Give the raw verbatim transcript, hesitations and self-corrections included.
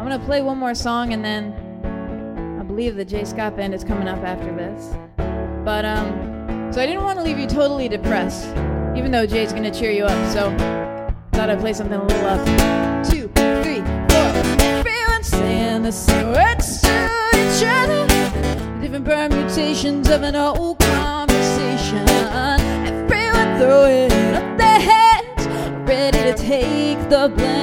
I'm gonna play one more song, and then I believe the J. Scott Band is coming up after this. But um, so I didn't want to leave you totally depressed, even though Jay's gonna cheer you up. So thought I'd play something a little up. Two, three, four. Everyone's saying the same words to each other, different permutations of an old conversation. Everyone throwing up their hands, ready to take the blame.